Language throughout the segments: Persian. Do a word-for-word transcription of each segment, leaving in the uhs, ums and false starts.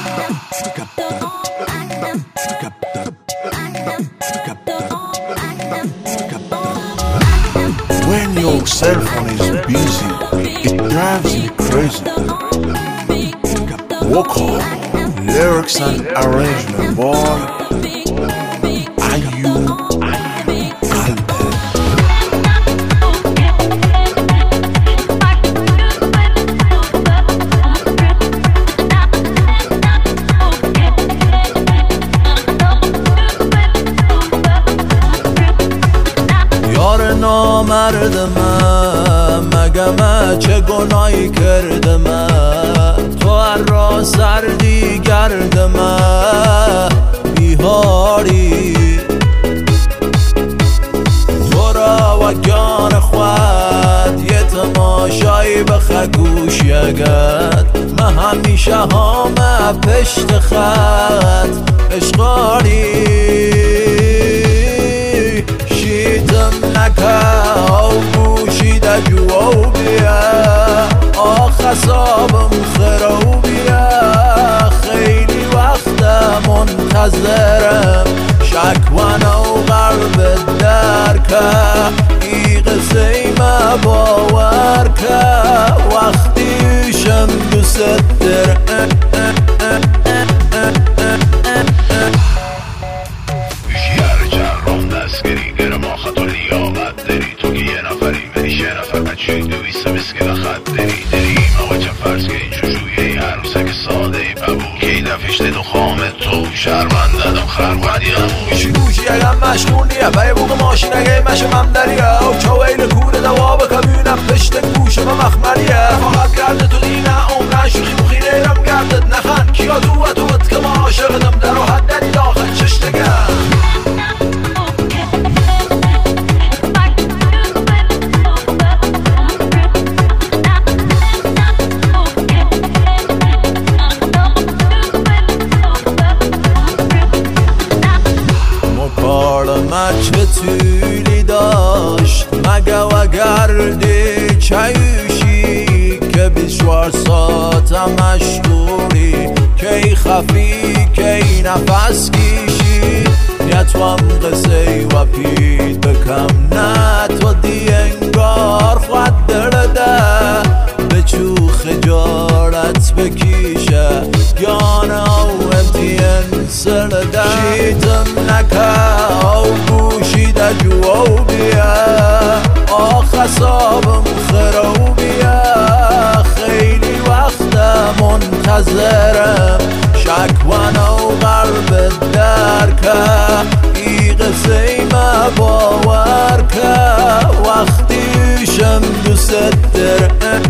When your cell phone is busy, it drives me crazy. Vocal, lyrics and arrangement, boy. Are you نامردم مگه من چه گناهی کردم تو هر را سردی گردم بیهاری تو را و گان خود یه تماشایی بخه گوش یگد من همیشه همه پشت خط اشغاری شیدم نکه او گوشیده جوو بیا آخ حسابم خرو بیا خیلی وقت منتظرم شکوانه و قلب درکه ای قصه ما باور که وقتیشم دوست در چی دویسته مسکن خط دری دریم آقا چه فرض که این جوجویه عروسک ساده ببو که دفشته دو خامت تو شرمند دادم خرقدیم گوشی گوشی اگم مشغول نیه بای بوق ماشین اگه مشم هم دریه او چاویل کوره دواب کمیونم پشت گوشه و مخمریه فقط گرده تو دینه عمرن شوخی مخی نیرم گردت نخن کیا تو و توت که ما عاشقدم در و حد دری داخل چشتگه چه طولی داشت مگه و گردی چیوشی که بیست و چهار ساعت مشغولی کی خفی کی نفس کشی یا تو هم قصه و پید بکم نه تو دی انگار خود درده به چو خجارت بکیشه گانه او امتین سرده شیدم نکه او گوشیده جوو بیا آخ حسابم خرو بیا خیلی وقت منتظرم شکوانه و قلب درکه ای قصه ما باور که وقتیشم دوست در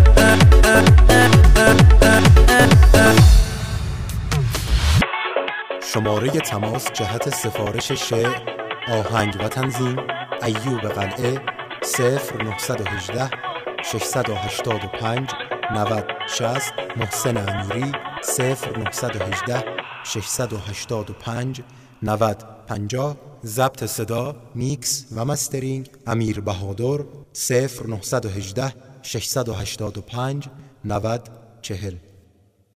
شماره تماس جهت سفارش شعر، آهنگ و تنظیم ایوب قلعه صفر نهصد و هجده ششصد و هشتاد و پنج نود شصت محسن امیری صفر نهصد و هجده ششصد و هشتاد و پنج نود پنجاه ضبط صدا میکس و مسترینگ امیر بهادر صفر نهصد و هجده ششصد و هشتاد و پنج نود چهل